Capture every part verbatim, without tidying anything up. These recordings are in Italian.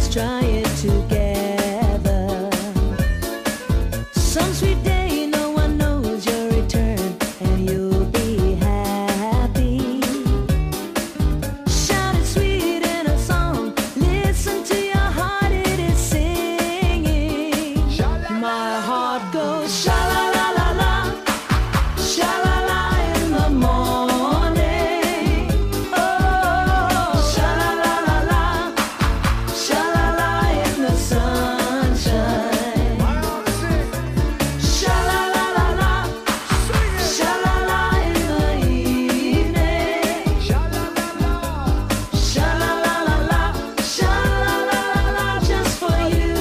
try it together. Some sweet day no one knows your return and you'll be happy. Shout it sweet in a song, listen to your heart, it is singing. My heart goes sha la la la la, sha la la in the morning. Oh, sha la la la la, sha la la in the sunshine. Sha la la la la, sha la la in the evening. Sha la la la, sha la la la la, sha la la la la, just for you.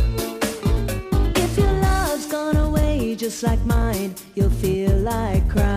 If your love's gone away just like mine, you'll feel like crying.